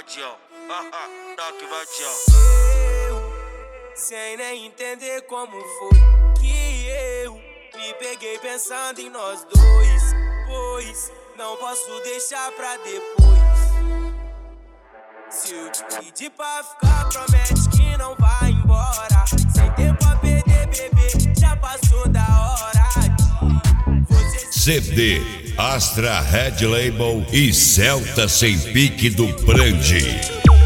vadião. Toque vadião. Sem nem entender como foi que eu me peguei pensando em nós dois. Pois não posso deixar pra depois. Se eu te pedir pra ficar, promete que não vai embora. Sem tempo a perder, bebê, já passou da hora de você. CD, Astra Red Label e Celta Sem Pique do Brandi.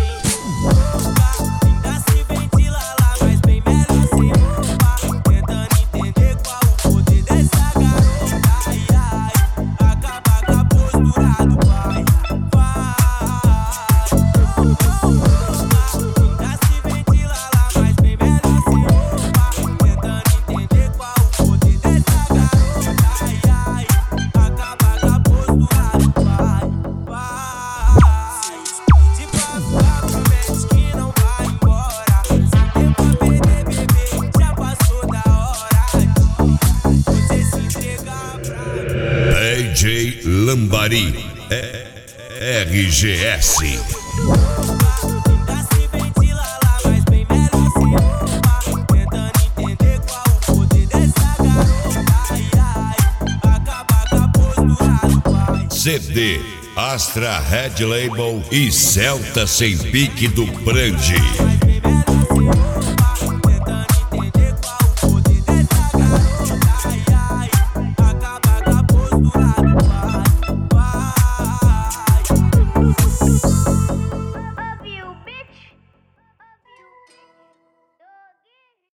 DJ Lambari, RGS. CD, Astra Red Label e Celta Sem Pique do Brandi.